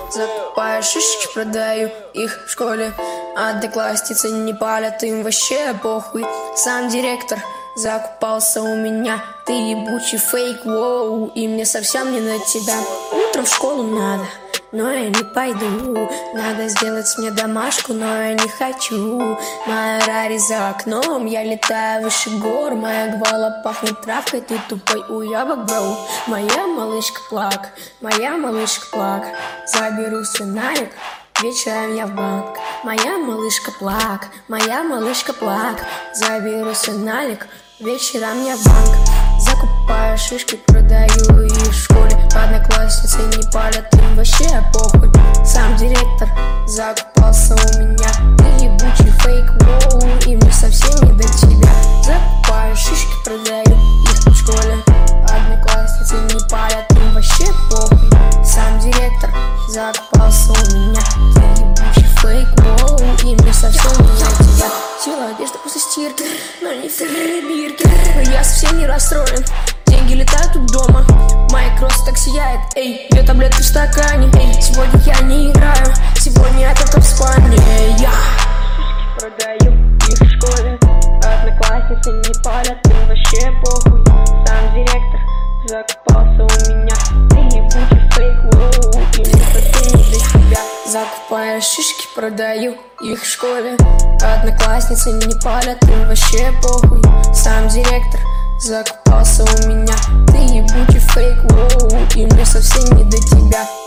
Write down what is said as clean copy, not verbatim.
Закупаю шишечки, продаю их в школе. Одноклассницы не палят, им вообще похуй. Сам директор закупался у меня. Ты ебучий фейк, воу, и мне совсем не на тебя. Утром в школу надо, но я не пойду. Надо сделать мне домашку, но я не хочу. Моя рари за окном, я летаю выше гор. Моя гвала пахнет травкой, ты тупой уебок, бро. Моя малышка плак, моя малышка плак. Заберу свинаек, вечером я в банк. Моя малышка плак, моя малышка плак. Заберу свиналик, вечером я в банк. Закупаю шишки, продаю их в школе. Одноклассницы не палят, им вообще похуй. Сам директор закупался у меня. Ты ебучий фейк, воу, и мне совсем не до тебя. Закупаю шишки, продаю их в школе. Одноклассницы не палят, им вообще похуй. Сам директор закупался у меня. Ты ебучий фейк, воу, и мне совсем не до тебя. Сила одежда после стирки, но не вторые бирки. Но я совсем не расстроен, деньги летают у дома. Моя кросс так сияет, эй, 2 таблетки в стакане. Эй, сегодня я не играю, сегодня я только в спальне. Я продаю их в школе. Одноклассницы не палят, им вообще похуй. Сам директор закупался у меня. Ты ебучий фейк, воу, и мне совсем не до тебя. Закупаю шишки, продаю их в школе. Одноклассницы не палят, им вообще похуй. Сам директор закупался у меня. Ты ебучий фейк, воу, и мне совсем не до тебя.